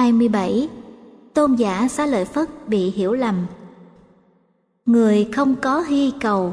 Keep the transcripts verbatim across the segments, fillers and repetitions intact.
hai mươi bảy. Tôn giả Xá Lợi Phất bị hiểu lầm. Người không có hy cầu.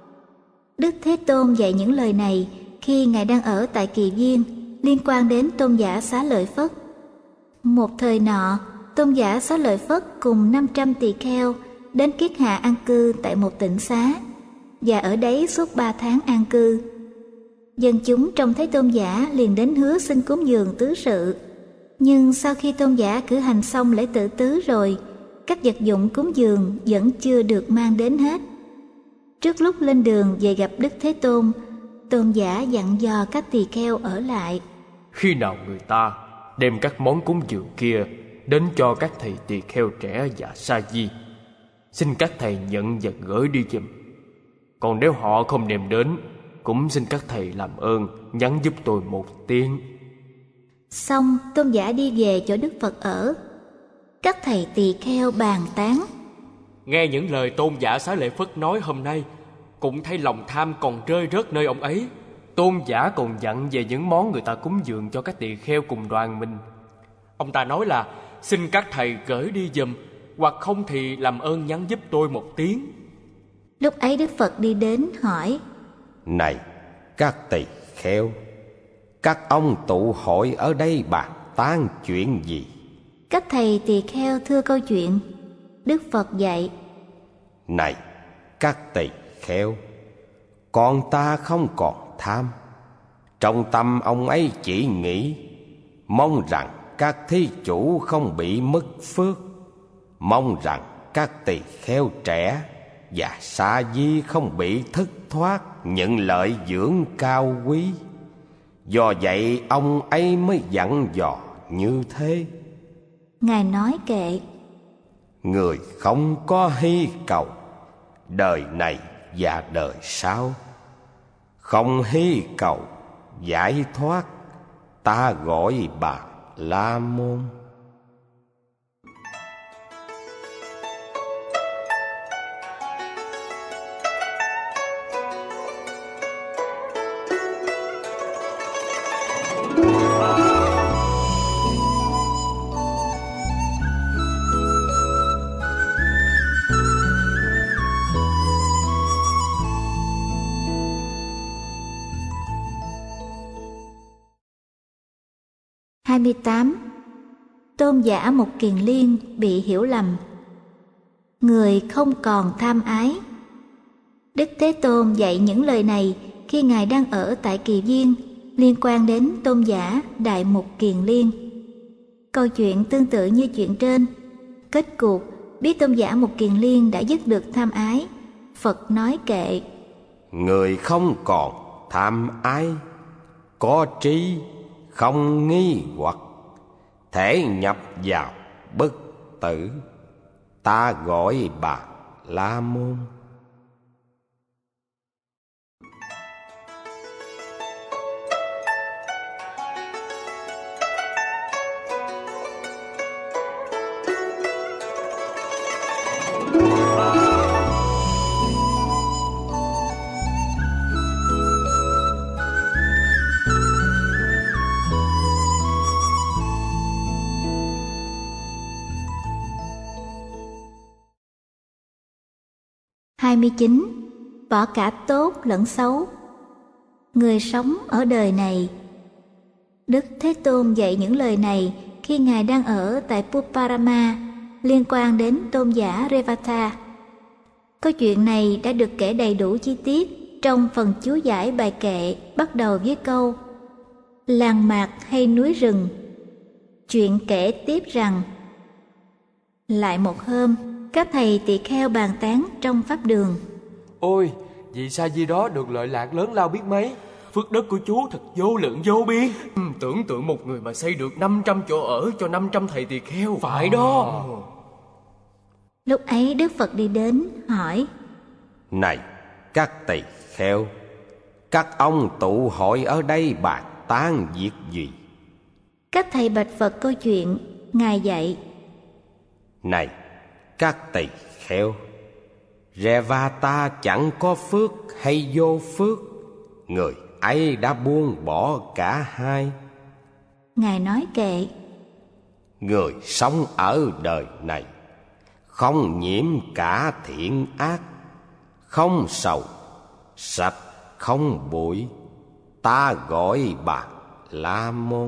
Đức Thế Tôn dạy những lời này khi Ngài đang ở tại Kỳ Viên, liên quan đến Tôn giả Xá Lợi Phất. Một thời nọ, Tôn giả Xá Lợi Phất cùng năm trăm tỳ kheo đến Kiết Hạ an cư tại một tịnh xá, và ở đấy suốt ba tháng an cư. Dân chúng trông thấy Tôn giả liền đến hứa xin cúng dường tứ sự. Nhưng sau khi Tôn giả cử hành xong lễ tự tứ rồi, các vật dụng cúng dường vẫn chưa được mang đến hết. Trước lúc lên đường về gặp Đức Thế Tôn, Tôn giả dặn dò các tỳ kheo ở lại. Khi nào người ta đem các món cúng dường kia đến cho các thầy tỳ kheo trẻ và sa di, xin các thầy nhận và gửi đi giùm. Còn nếu họ không đem đến, cũng xin các thầy làm ơn nhắn giúp tôi một tiếng. Xong, Tôn giả đi về chỗ Đức Phật ở. Các thầy tỳ kheo bàn tán. Nghe những lời Tôn giả Xá Lợi Phất nói hôm nay, cũng thấy lòng tham còn rơi rớt nơi ông ấy. Tôn giả còn dặn về những món người ta cúng dường cho các tỳ kheo cùng đoàn mình. Ông ta nói là xin các thầy gửi đi giùm, hoặc không thì làm ơn nhắn giúp tôi một tiếng. Lúc ấy Đức Phật đi đến hỏi: Này các tỳ kheo, các ông tụ hội ở đây bàn tán chuyện gì? Các thầy tỳ kheo thưa câu chuyện. Đức Phật dạy: Này các tỳ kheo, con ta không còn tham. Trong tâm ông ấy chỉ nghĩ mong rằng các thí chủ không bị mất phước, mong rằng các tỳ kheo trẻ và sa di không bị thất thoát những lợi dưỡng cao quý. Do vậy ông ấy mới dặn dò như thế. Ngài nói kệ: Người không có hy cầu đời này và đời sau, không hy cầu giải thoát, ta gọi bà La Môn. hai mươi tám. Tôn giả Mục Kiền Liên bị hiểu lầm. Người không còn tham ái. Đức Thế Tôn dạy những lời này khi Ngài đang ở tại Kỳ Viên, liên quan đến Tôn giả Đại Mục Kiền Liên. Câu chuyện tương tự như chuyện trên. Kết cuộc, biết Tôn giả Mục Kiền Liên đã dứt được tham ái. Phật nói kệ: Người không còn tham ái, có trí, không nghi hoặc, thể nhập vào bất tử, ta gọi bà La Môn. hai mươi chín. Bỏ cả tốt lẫn xấu. Người sống ở đời này. Đức Thế Tôn dạy những lời này khi Ngài đang ở tại Puparama, liên quan đến Tôn giả Revata. Câu chuyện này đã được kể đầy đủ chi tiết trong phần chú giải bài kệ bắt đầu với câu: Làng mạc hay núi rừng. Chuyện kể tiếp rằng: Lại một hôm, các thầy tỳ kheo bàn tán trong pháp đường: Ôi, vị sa di đó được lợi lạc lớn lao biết mấy. Phước đức của chú thật vô lượng vô biên. ừ, Tưởng tượng một người mà xây được năm trăm chỗ ở cho năm trăm thầy tỳ kheo. Phải đó. Lúc ấy Đức Phật đi đến hỏi: Này các tỳ kheo, các ông tụ hội ở đây bàn tán việc gì? Các thầy bạch Phật câu chuyện. Ngài dạy: Này các tỳ kheo, Revata chẳng có phước hay vô phước, người ấy đã buông bỏ cả hai. Ngài nói kệ: người sống ở đời này, không nhiễm cả thiện ác, không sầu, sạch không bụi, ta gọi bà La Môn.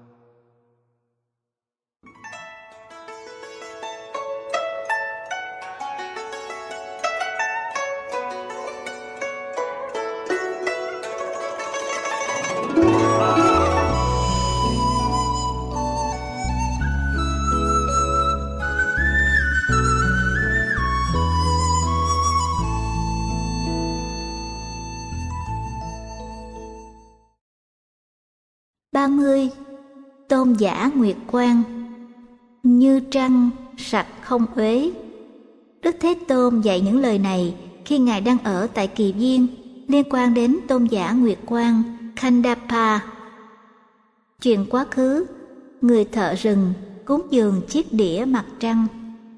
ba mươi. Tôn giả Nguyệt Quang. Như trăng, sạch không uế. Đức Thế Tôn dạy những lời này khi Ngài đang ở tại Kỳ Viên, liên quan đến tôn giả Nguyệt Quang Khandapa. Chuyện quá khứ, người thợ rừng cúng dường chiếc đĩa mặt trăng.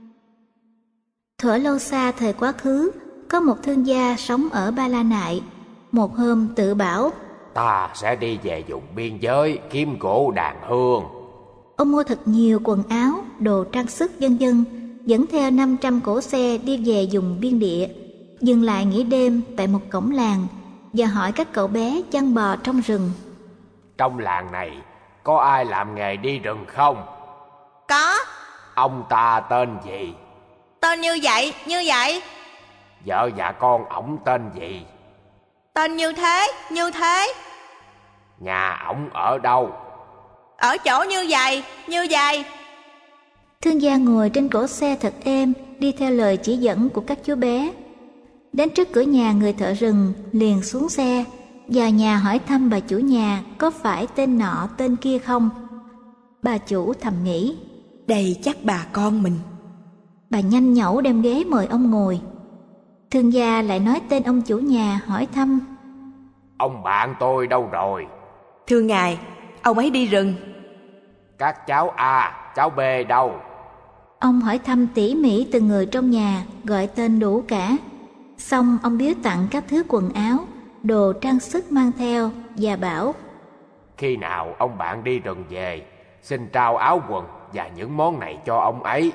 Thuở lâu xa thời quá khứ, có một thương gia sống ở Ba La Nại. Một hôm tự bảo: ta sẽ đi về vùng biên giới kiếm gỗ đàn hương. Ông mua thật nhiều quần áo, đồ trang sức vân vân, dẫn theo năm trăm cỗ xe đi về vùng biên địa, dừng lại nghỉ đêm tại một cổng làng và hỏi các cậu bé chăn bò trong rừng: trong làng này có ai làm nghề đi rừng không? Có. Ông ta tên gì? Tên như vậy, như vậy. Vợ và con ổng tên gì? Tên như thế, như thế. Nhà ổng ở đâu? Ở chỗ như vậy, như vậy. Thương gia ngồi trên cỗ xe thật êm, đi theo lời chỉ dẫn của các chú bé. Đến trước cửa nhà người thợ rừng, liền xuống xe, vào nhà hỏi thăm bà chủ nhà có phải tên nọ tên kia không. Bà chủ thầm nghĩ: đây chắc bà con mình. Bà nhanh nhẩu đem ghế mời ông ngồi. Thương gia lại nói tên ông chủ nhà, hỏi thăm: ông bạn tôi đâu rồi? Thưa ngài, ông ấy đi rừng. Các cháu A, cháu B đâu? Ông hỏi thăm tỉ mỉ từng người trong nhà, gọi tên đủ cả. Xong ông biếu tặng các thứ quần áo, đồ trang sức mang theo và bảo: khi nào ông bạn đi rừng về, xin trao áo quần và những món này cho ông ấy.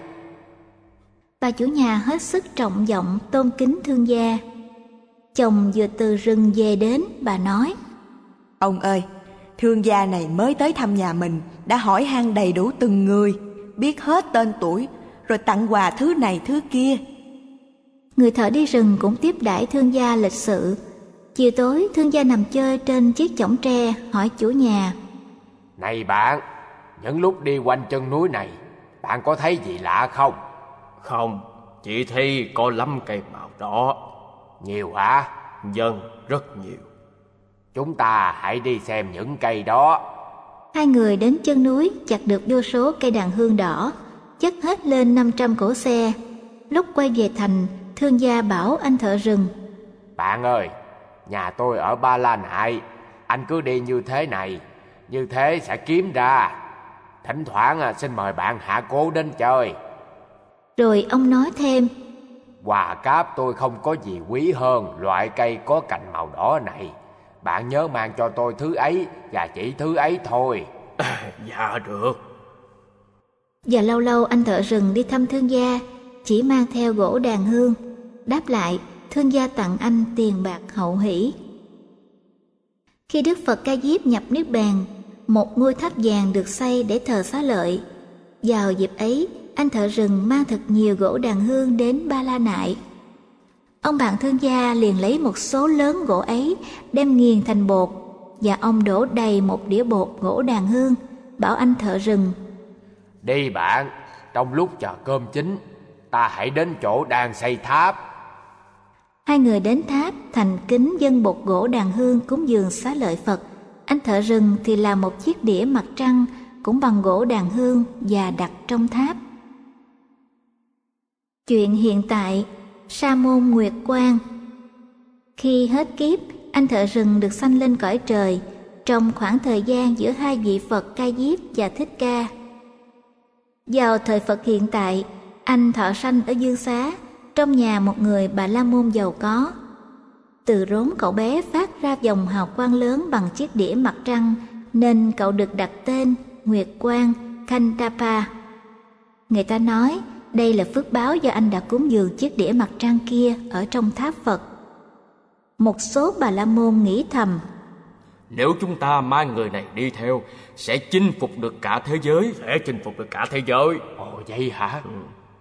Bà chủ nhà hết sức trọng vọng tôn kính thương gia. Chồng vừa từ rừng về đến, bà nói: ông ơi, thương gia này mới tới thăm nhà mình, đã hỏi han đầy đủ từng người, biết hết tên tuổi, rồi tặng quà thứ này thứ kia. Người thợ đi rừng cũng tiếp đãi thương gia lịch sự. Chiều tối, thương gia nằm chơi trên chiếc chõng tre, hỏi chủ nhà: này bạn, những lúc đi quanh chân núi này, bạn có thấy gì lạ không? Không, chỉ thấy có lắm cây màu đỏ. Nhiều hả? Vâng, rất nhiều. Chúng ta hãy đi xem những cây đó. Hai người đến chân núi, chặt được vô số cây đàn hương đỏ, chất hết lên năm trăm cỗ xe. Lúc quay về thành, thương gia bảo anh thợ rừng: bạn ơi, nhà tôi ở Ba La Nại, anh cứ đi như thế này, như thế sẽ kiếm ra. Thỉnh thoảng xin mời bạn hạ cố đến chơi. Rồi ông nói thêm: quà cáp tôi không có gì quý hơn loại cây có cành màu đỏ này. Bạn nhớ mang cho tôi thứ ấy và chỉ thứ ấy thôi. Dạ được. Và lâu lâu anh thợ rừng đi thăm thương gia, chỉ mang theo gỗ đàn hương. Đáp lại, thương gia tặng anh tiền bạc hậu hỷ. Khi Đức Phật Ca Diếp nhập Niết Bàn, một ngôi tháp vàng được xây để thờ Xá Lợi. Vào dịp ấy, anh thợ rừng mang thật nhiều gỗ đàn hương đến Ba La Nại. Ông bạn thương gia liền lấy một số lớn gỗ ấy, đem nghiền thành bột, và ông đổ đầy một đĩa bột gỗ đàn hương, bảo anh thợ rừng: đi bạn, trong lúc chờ cơm chín, ta hãy đến chỗ đang xây tháp. Hai người đến tháp, thành kính dâng bột gỗ đàn hương cúng dường Xá Lợi Phật. Anh thợ rừng thì làm một chiếc đĩa mặt trăng, cũng bằng gỗ đàn hương, và đặt trong tháp. Chuyện hiện tại, Sa môn Nguyệt Quang. Khi hết kiếp, anh thợ rừng được sanh lên cõi trời, trong khoảng thời gian giữa hai vị Phật Ca Diếp và Thích Ca. Vào thời Phật hiện tại, anh thọ sanh ở Dương Xá, trong nhà một người Bà La Môn giàu có. Từ rốn cậu bé phát ra dòng hào quang lớn bằng chiếc đĩa mặt trăng, nên cậu được đặt tên Nguyệt Quang Khandapa. Người ta nói đây là phước báo do anh đã cúng dường chiếc đĩa mặt trăng kia ở trong tháp Phật. Một số Bà La Môn nghĩ thầm, nếu chúng ta mang người này đi theo, sẽ chinh phục được cả thế giới. Sẽ chinh phục được cả thế giới. Ồ vậy hả? Ừ.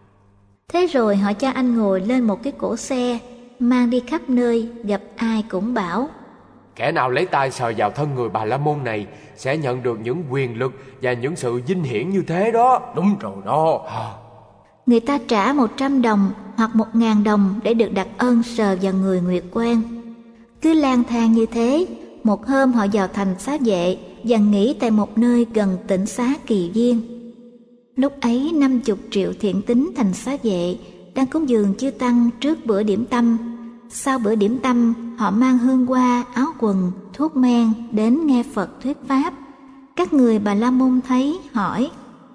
Thế rồi họ cho anh ngồi lên một cái cỗ xe, mang đi khắp nơi, gặp ai cũng bảo, kẻ nào lấy tay sờ vào thân người Bà La Môn này sẽ nhận được những quyền lực và những sự vinh hiển như thế đó. Đúng rồi đó. Người ta trả một trăm đồng hoặc một ngàn đồng để được đặt ơn sờ vào người Nguyệt Quang. Cứ lang thang như thế, một hôm họ vào thành Xá Vệ và nghỉ tại một nơi gần tỉnh xá Kỳ Viên. Lúc ấy năm chục triệu thiện tín thành Xá Vệ đang cúng dường chư tăng trước bữa điểm tâm. Sau bữa điểm tâm, họ mang hương hoa, áo quần, thuốc men đến nghe Phật thuyết pháp. Các người Bà La Môn thấy hỏi,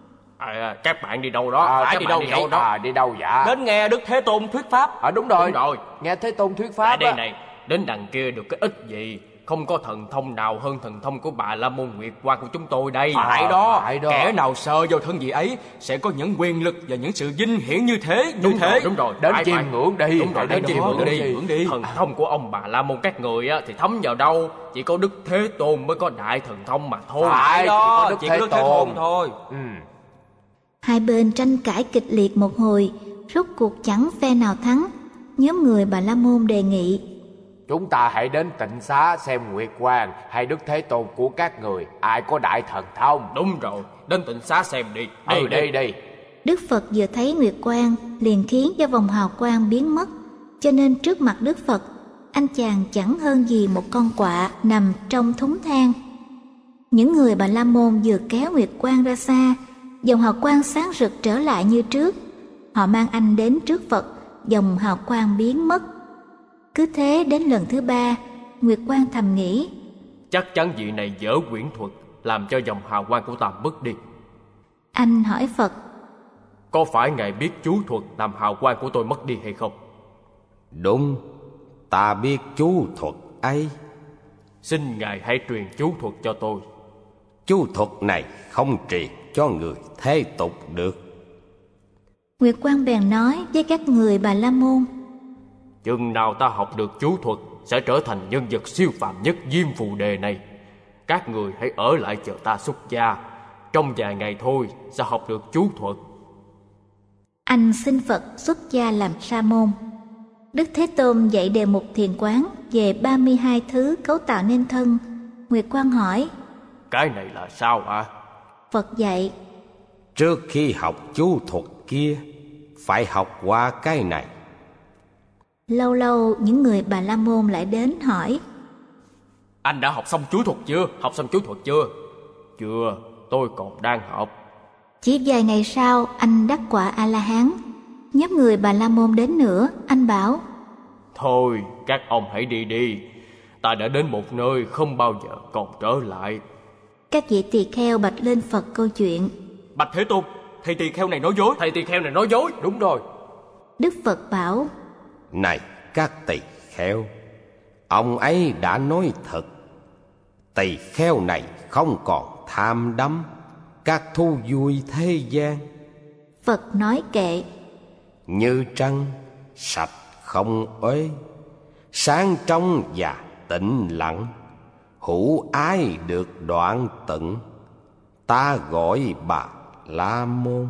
à, các bạn đi đâu đó? À, Phải đi đâu đi vậy? Đó? À, đi đâu dạ? Đến nghe Đức Thế Tôn thuyết pháp. À đúng rồi. Đúng rồi. Nghe Thế Tôn thuyết pháp. Tại đây này, đến đằng kia được cái ích gì? Không có thần thông nào hơn thần thông của Bà La Môn Nguyệt Quang của chúng tôi đây. Phải à, đó. Phải đó. Kẻ nào sờ vào thân vị ấy sẽ có những quyền lực và những sự vinh hiển như thế. Như đúng thế. Rồi, đúng rồi. Đến phải, chiêm phải. ngưỡng đi. Đúng rồi, đến chiêm ngưỡng đi. Ngưỡng đi. Thần thông của ông Bà La Môn các người á thì thấm vào đâu? Chỉ có Đức Thế Tôn mới có đại thần thông mà thôi. Phải đó. Chỉ có Đức, Chỉ Thế, có Đức Thế Tôn. Tôn thôi. Ừ. Hai bên tranh cãi kịch liệt một hồi, rốt cuộc chẳng phe nào thắng. Nhóm người Bà La Môn đề nghị, chúng ta hãy đến Tịnh Xá xem Nguyệt Quang hay Đức Thế Tôn của các người ai có đại thần thông. Đúng rồi, đến Tịnh Xá xem đi. Đi Ừ, đi đi. Đức Phật vừa thấy Nguyệt Quang liền khiến cho vòng hào quang biến mất, cho nên trước mặt Đức Phật, anh chàng chẳng hơn gì một con quạ nằm trong thúng than. Những người Bà La Môn vừa kéo Nguyệt Quang ra xa, dòng hào quang sáng rực trở lại như trước. Họ mang anh đến trước Phật, dòng hào quang biến mất. Cứ thế đến lần thứ ba, Nguyệt Quang thầm nghĩ, chắc chắn vị này dở quyển thuật, làm cho dòng hào quang của ta mất đi. Anh hỏi Phật, có phải Ngài biết chú thuật làm hào quang của tôi mất đi hay không? Đúng, ta biết chú thuật ấy. Xin Ngài hãy truyền chú thuật cho tôi. Chú thuật này không truyền cho người thế tục được. Nguyệt Quang bèn nói với các người Bà La Môn, chừng nào ta học được chú thuật sẽ trở thành nhân vật siêu phàm nhất Diêm Phù Đề này. Các người hãy ở lại chờ ta xuất gia, trong vài ngày thôi sẽ học được chú thuật. Anh xin Phật xuất gia làm sa môn. Đức Thế Tôn dạy đề mục thiền quán về ba mươi hai thứ cấu tạo nên thân. Nguyệt Quang hỏi, cái này là sao ạ? À? Phật dạy, trước khi học chú thuật kia phải học qua cái này. Lâu lâu những người Bà La Môn lại đến hỏi, anh đã học xong chú thuật chưa? Học xong chú thuật chưa? Chưa, tôi còn đang học. Chỉ vài ngày sau anh đắc quả A-la-hán. Nhóm người Bà La Môn đến nữa, anh bảo, thôi các ông hãy đi đi, ta đã đến một nơi không bao giờ còn trở lại. Các vị tỳ kheo bạch lên Phật câu chuyện, bạch Thế Tôn, thầy tỳ kheo này nói dối. Thầy tỳ kheo này nói dối. Đúng rồi. Đức Phật bảo, này các tỳ kheo, ông ấy đã nói thật. Tỳ kheo này không còn tham đắm các thú vui thế gian. Phật nói kệ, như trăng sạch không uế, sáng trong và tĩnh lặng, hữu ái được đoạn tận, ta gọi Bà La Môn.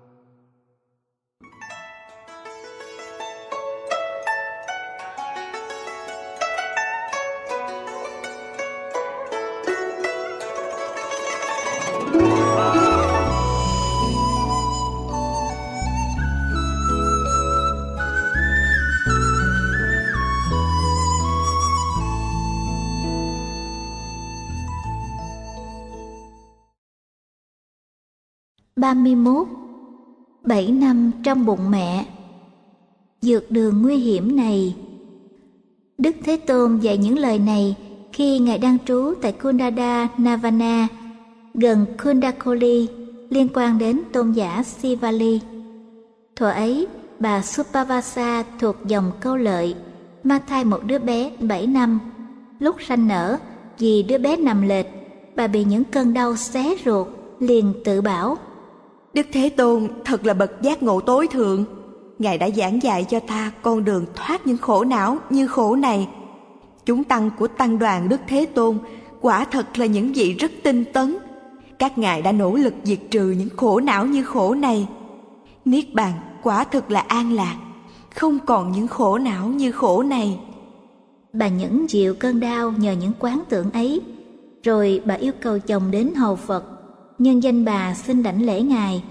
ba mươi mốt. Bảy năm trong bụng mẹ. Dược đường nguy hiểm này. Đức Thế Tôn dạy những lời này khi Ngài đang trú tại Kundada Navana, gần Kundakoli, liên quan đến tôn giả Sivali. Thuở ấy, bà Suppavasa thuộc dòng Câu Lợi, mang thai một đứa bé bảy năm. Lúc sanh nở, vì đứa bé nằm lệch, bà bị những cơn đau xé ruột, liền tự bảo, Đức Thế Tôn thật là bậc giác ngộ tối thượng. Ngài đã giảng dạy cho ta con đường thoát những khổ não như khổ này. Chúng tăng của tăng đoàn Đức Thế Tôn quả thật là những vị rất tinh tấn. Các ngài đã nỗ lực diệt trừ những khổ não như khổ này. Niết bàn quả thực là an lạc, không còn những khổ não như khổ này. Bà Nhẫn chịu cơn đau nhờ những quán tưởng ấy. Rồi bà yêu cầu chồng đến hầu Phật, nhân danh bà xin đảnh lễ Ngài.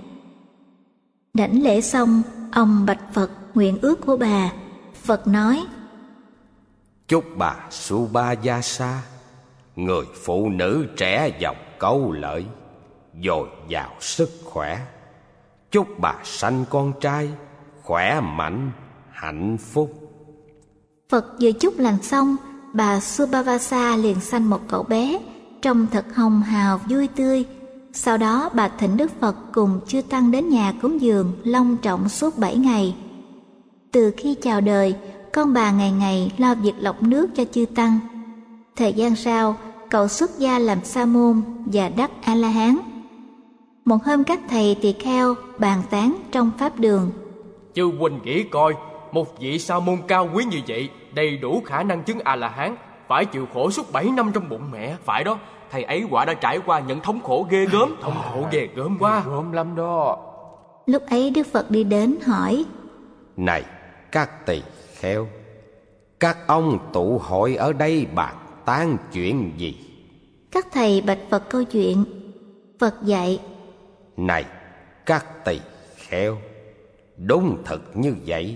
Đảnh lễ xong, ông bạch Phật nguyện ước của bà. Phật nói: chúc bà Subhayasa, người phụ nữ trẻ giàu câu lợi, dồi dào sức khỏe. Chúc bà sanh con trai khỏe mạnh, hạnh phúc. Phật vừa chúc lành xong, bà Subhayasa liền sanh một cậu bé, trông thật hồng hào vui tươi. Sau đó bà thỉnh Đức Phật cùng chư tăng đến nhà cúng dường long trọng suốt bảy ngày. Từ khi chào đời, con bà ngày ngày lo việc lọc nước cho chư tăng. Thời gian sau, cậu xuất gia làm sa môn và đắc A La Hán. Một hôm các thầy tỳ kheo bàn tán trong pháp đường: Chư huynh nghĩ coi, một vị sa môn cao quý như vậy, đầy đủ khả năng chứng A La Hán, phải chịu khổ suốt bảy năm trong bụng mẹ. Phải đó, thầy ấy quả đã trải qua những thống khổ ghê gớm. Thống khổ ghê gớm quá. Gớm lắm đó. Lúc ấy Đức Phật đi đến hỏi: Này các tỳ kheo, các ông tụ hội ở đây bàn tán chuyện gì? Các thầy bạch Phật câu chuyện. Phật dạy: Này các tỳ kheo, đúng thật như vậy.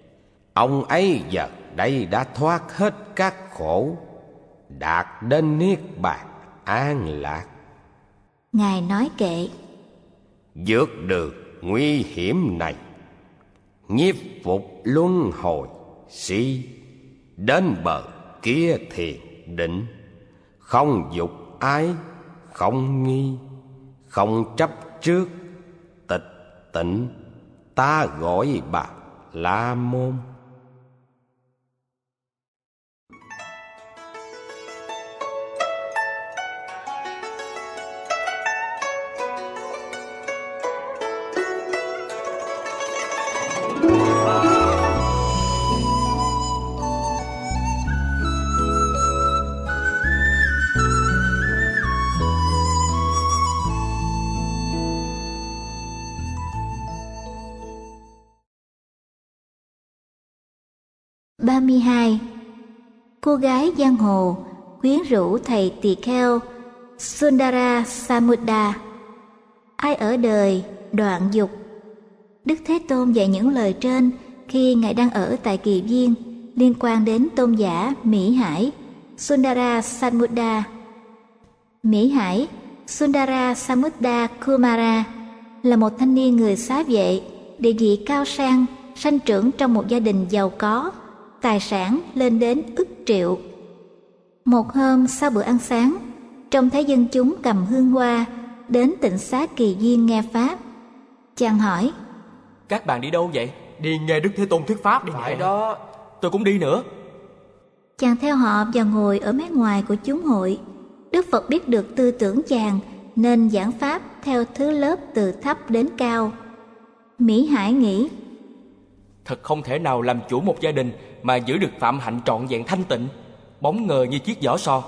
Ông ấy giờ đây đã thoát hết các khổ, đạt đến niết bàn an lạc. Ngài nói kệ: Vượt đường nguy hiểm này, nhiếp phục luân hồi si, đến bờ kia thiền định. Không dục ái, không nghi, không chấp trước, tịch tịnh, ta gọi bà La Môn. ba mươi hai. Cô gái giang hồ quyến rũ thầy tỳ kheo Sundara Samudra. Ai ở đời đoạn dục. Đức Thế Tôn dạy những lời trên khi Ngài đang ở tại Kỳ Viên liên quan đến tôn giả Mỹ Hải Sundara Samudra. Mỹ Hải Sundara Samudra Kumara là một thanh niên người xá vệ, địa vị cao sang, sanh trưởng trong một gia đình giàu có, tài sản lên đến ức triệu. Một hôm sau bữa ăn sáng, trông thấy dân chúng cầm hương hoa đến tịnh xá Kỳ Viên nghe pháp. Chàng hỏi: Các bạn đi đâu vậy? Đi nghe Đức Thế Tôn thuyết pháp đi. Phải đó, tôi cũng đi nữa. Chàng theo họ và ngồi ở mé ngoài của chúng hội. Đức Phật biết được tư tưởng chàng nên giảng pháp theo thứ lớp từ thấp đến cao. Mỹ Hải nghĩ: Thật không thể nào làm chủ một gia đình mà giữ được phạm hạnh trọn vẹn thanh tịnh, bóng ngờ như chiếc vỏ sò.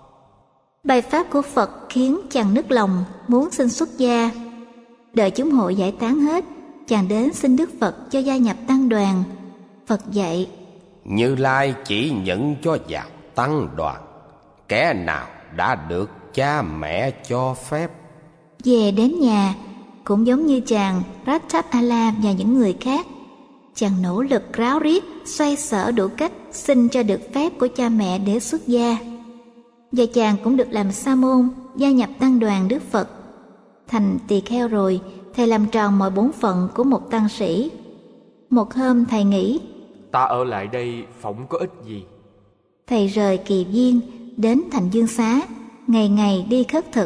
Bài pháp của Phật khiến chàng nức lòng, muốn xin xuất gia. Đợi chúng hội giải tán hết, chàng đến xin Đức Phật cho gia nhập tăng đoàn. Phật dạy: Như Lai chỉ nhận cho vào tăng đoàn kẻ nào đã được cha mẹ cho phép. Về đến nhà, cũng giống như chàng Ratthapala và những người khác, chàng nỗ lực ráo riết, xoay sở đủ cách xin cho được phép của cha mẹ để xuất gia. Và chàng cũng được làm sa môn, gia nhập tăng đoàn Đức Phật. Thành tỳ kheo rồi, thầy làm tròn mọi bổn phận của một tăng sĩ. Một hôm thầy nghĩ: Ta ở lại đây phỏng có ích gì. Thầy rời Kỳ Viên đến thành Dương Xá, ngày ngày đi khất thực.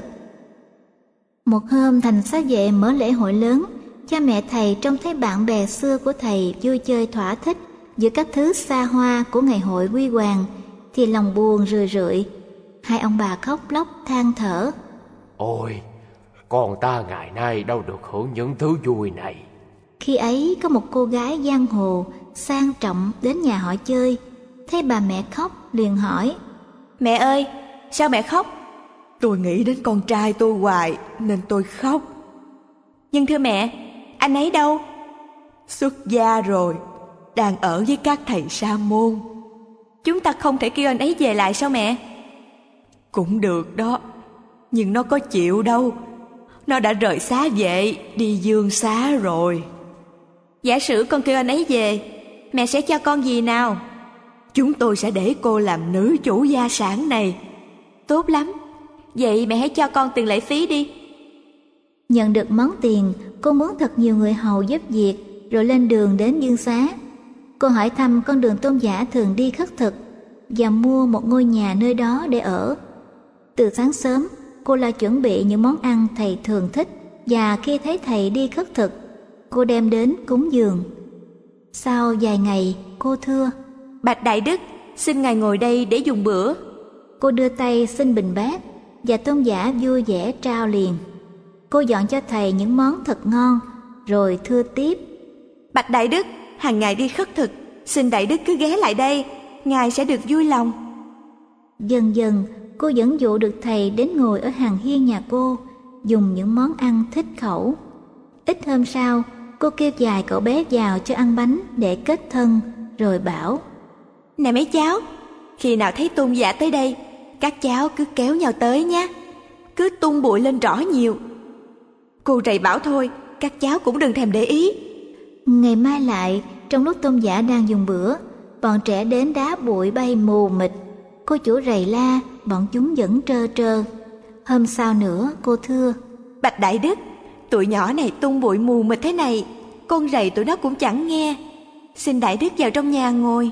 Một hôm thành xá vệ mở lễ hội lớn, cha mẹ thầy trông thấy bạn bè xưa của thầy vui chơi thỏa thích giữa các thứ xa hoa của ngày hội huy hoàng, thì lòng buồn rười rượi. Hai ông bà khóc lóc than thở: Ôi, Còn ta ngày nay đâu được hưởng những thứ vui này. Khi ấy có một cô gái giang hồ sang trọng đến nhà họ chơi, thấy bà mẹ khóc liền hỏi: Mẹ ơi, sao mẹ khóc? Tôi nghĩ đến con trai tôi hoài nên tôi khóc. Nhưng thưa mẹ, anh ấy đâu? Xuất gia rồi, đang ở với các thầy sa môn. Chúng ta không thể kêu anh ấy về lại sao mẹ? Cũng được đó, nhưng nó có chịu đâu. Nó đã rời xá vệ đi dương xá rồi. Giả sử con kêu anh ấy về, mẹ sẽ cho con gì nào? Chúng tôi sẽ để cô làm nữ chủ gia sản này. Tốt lắm, vậy mẹ hãy cho con tiền lệ phí đi. Nhận được món tiền, cô muốn thật nhiều người hầu giúp việc, rồi lên đường đến dương xá. Cô hỏi thăm con đường Tôn giả thường đi khất thực và mua một ngôi nhà nơi đó để ở. Từ sáng sớm, cô lo chuẩn bị những món ăn thầy thường thích, và khi thấy thầy đi khất thực, cô đem đến cúng dường. Sau vài ngày, cô thưa: Bạch Đại Đức, xin ngài ngồi đây để dùng bữa. Cô đưa tay xin bình bát, và Tôn giả vui vẻ trao liền. Cô dọn cho thầy những món thật ngon, rồi thưa tiếp: Bạch Đại Đức, hàng ngày đi khất thực, xin Đại Đức cứ ghé lại đây, ngài sẽ được vui lòng. Dần dần, cô dẫn dụ được thầy đến ngồi ở hàng hiên nhà cô, dùng những món ăn thích khẩu. Ít hôm sau, cô kêu vài cậu bé vào cho ăn bánh để kết thân, rồi bảo: Nè mấy cháu, khi nào thấy Tôn giả tới đây, các cháu cứ kéo nhau tới nhé, cứ tung bụi lên rõ nhiều. Cô rầy bảo thôi, các cháu cũng đừng thèm để ý. Ngày mai lại, trong lúc Tôn giả đang dùng bữa, bọn trẻ đến đá bụi bay mù mịt. Cô chủ rầy la, bọn chúng vẫn trơ trơ. Hôm sau nữa cô thưa: Bạch Đại Đức, tụi nhỏ này tung bụi mù mịt thế này, con rầy tụi nó cũng chẳng nghe. Xin Đại Đức vào trong nhà ngồi.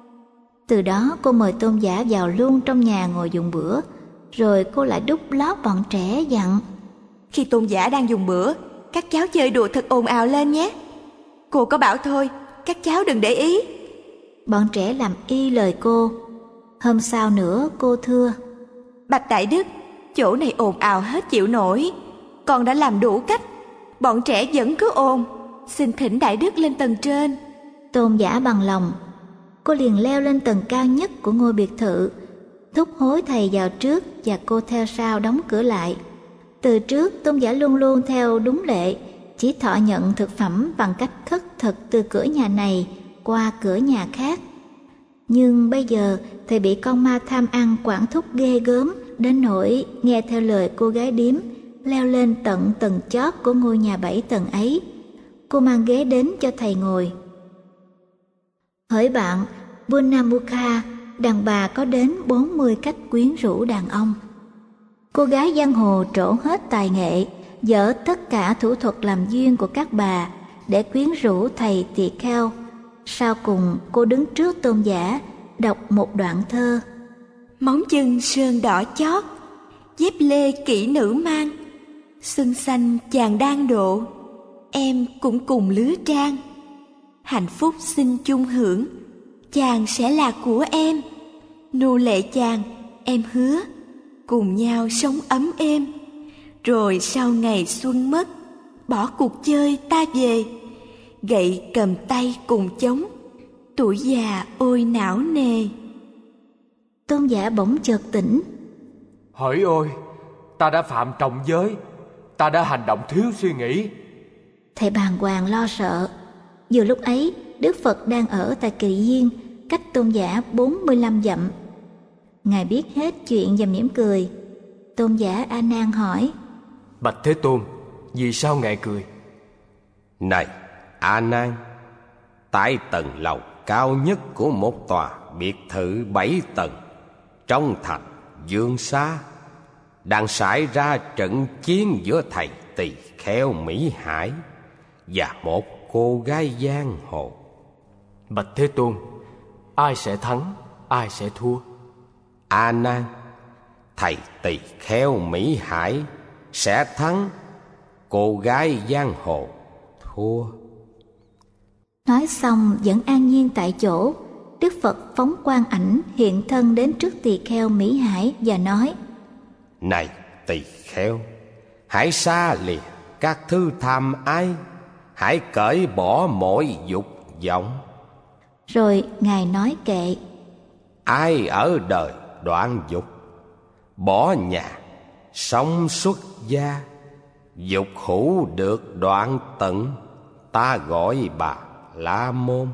Từ đó cô mời Tôn giả vào luôn trong nhà ngồi dùng bữa. Rồi cô lại đút lót bọn trẻ dặn: Khi Tôn giả đang dùng bữa, các cháu chơi đùa thật ồn ào lên nhé. Cô có bảo thôi, các cháu đừng để ý. Bọn trẻ làm y lời cô. Hôm sau nữa cô thưa: Bạch Đại Đức, chỗ này ồn ào hết chịu nổi. Con đã làm đủ cách, bọn trẻ vẫn cứ ồn. Xin thỉnh Đại Đức lên tầng trên. Tôn giả bằng lòng. Cô liền leo lên tầng cao nhất của ngôi biệt thự, thúc hối thầy vào trước và cô theo sau đóng cửa lại. Từ trước Tôn giả luôn luôn theo đúng lệ, chỉ thọ nhận thực phẩm bằng cách khất thực từ cửa nhà này qua cửa nhà khác. Nhưng bây giờ thầy bị con ma tham ăn quản thúc ghê gớm, đến nỗi nghe theo lời cô gái điếm leo lên tận tầng chót của ngôi nhà bảy tầng ấy. Cô mang ghế đến cho thầy ngồi. Hỡi bạn Bunnamukha, đàn bà có đến bốn mươi cách quyến rũ đàn ông. Cô gái giang hồ trổ hết tài nghệ, dở tất cả thủ thuật làm duyên của các bà để quyến rũ thầy tỳ kheo. Sau cùng cô đứng trước Tôn giả, đọc một đoạn thơ: Móng chân sơn đỏ chót, dép lê kỹ nữ mang, xuân xanh chàng đang độ, em cũng cùng lứa trang. Hạnh phúc xin chung hưởng, chàng sẽ là của em. Nô lệ chàng, em hứa, cùng nhau sống ấm êm. Rồi sau ngày xuân mất, bỏ cuộc chơi ta về, gậy cầm tay cùng chống, tuổi già ôi não nề. Tôn giả bỗng chợt tỉnh. Hỡi ôi, ta đã phạm trọng giới, ta đã hành động thiếu suy nghĩ. Thầy bàng hoàng lo sợ. Vừa lúc ấy, Đức Phật đang ở tại Kỳ Viên, cách Tôn giả bốn mươi lăm dặm. Ngài biết hết chuyện và mỉm cười. Tôn giả A Nan hỏi: Bạch Thế Tôn, vì sao ngài cười? Này A Nan, tại tầng lầu cao nhất của một tòa biệt thự bảy tầng trong thành Dương Xá đang xảy ra trận chiến giữa thầy tỳ kheo Mỹ Hải và một cô gái giang hồ. Bạch Thế Tôn, ai sẽ thắng, ai sẽ thua? A Nan, thầy tỳ kheo Mỹ Hải sẽ thắng, cô gái giang hồ thua. Nói xong vẫn an nhiên tại chỗ, Đức Phật phóng quang ảnh hiện thân đến trước tỳ kheo Mỹ Hải và nói: Này tỳ kheo, Hãy xa lìa các thứ tham ái, hãy cởi bỏ mọi dục vọng. Rồi Ngài nói kệ: Ai ở đời đoạn dục, bỏ nhà sống xuất gia, dục hữu được đoạn tận, ta gọi bà La Môn.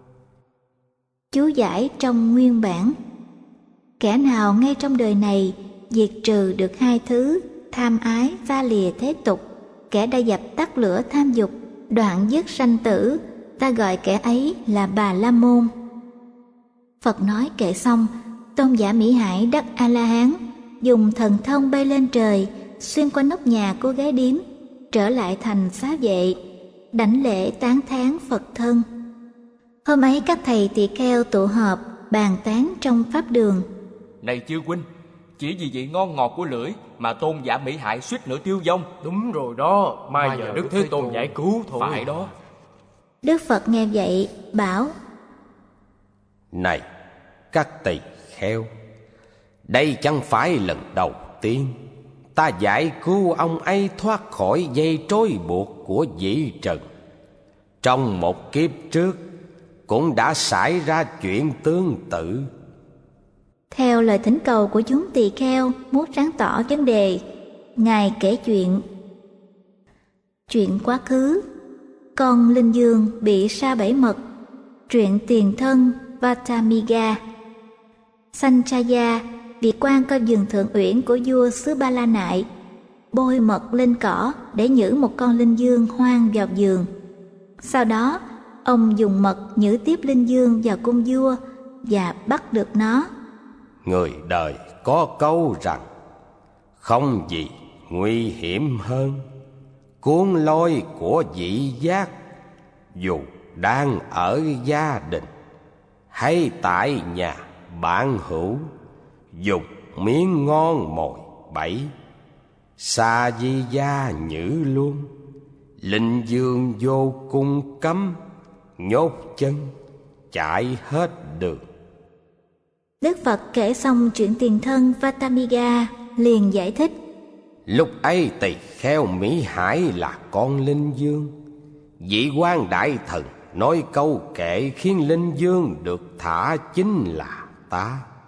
Chú giải trong nguyên bản: kẻ nào ngay trong đời này diệt trừ được hai thứ tham ái xa lìa thế tục, kẻ đã dập tắt lửa tham dục, đoạn dứt sanh tử, ta gọi kẻ ấy là Bà La Môn. Phật nói kệ xong, tôn giả Mỹ Hải đắc A La Hán, dùng thần thông bay lên trời, xuyên qua nóc nhà cô gái điếm, trở lại thành xá vệ, đảnh lễ tán thán Phật thân. Hôm ấy các thầy tỳ kheo tụ họp bàn tán trong pháp đường: Này chư huynh, chỉ vì vị ngon ngọt của lưỡi mà tôn giả Mỹ Hải suýt nữa tiêu vong. Đúng rồi đó, mai, mai giờ Đức Thế Tôn giải cứu thôi. Phải đó. Đức Phật nghe vậy bảo: Này các tỳ kheo, đây chẳng phải lần đầu tiên ta giải cứu ông ấy thoát khỏi dây trói buộc của vĩ trần. Trong một kiếp trước cũng đã xảy ra chuyện tương tự. Theo lời thỉnh cầu của chúng tỳ kheo muốn sáng tỏ vấn đề, Ngài kể chuyện. Chuyện quá khứ: con linh dương bị sa bẫy mật. Chuyện tiền thân Vatamiga. Sanchaya, vị quan coi vườn thượng uyển của vua xứ Ba La Nại, bôi mật lên cỏ để nhử một con linh dương hoang vào vườn. Sau đó ông dùng mật nhử tiếp linh dương vào cung vua và bắt được nó. Người đời có câu rằng không gì nguy hiểm hơn cuốn lôi của vị giác, dù đang ở gia đình hay tại nhà bạn hữu, dục miếng ngon mồi bẫy, sa di gia nhử luôn, linh dương vô cung cấm, nhốt chân chạy hết đường. Đức Phật kể xong chuyện tiền thân Vatamiga liền giải thích: Lúc ấy tỳ kheo Mỹ Hải là con linh dương, vị quan đại thần nói câu kệ khiến linh dương được thả chính là ta.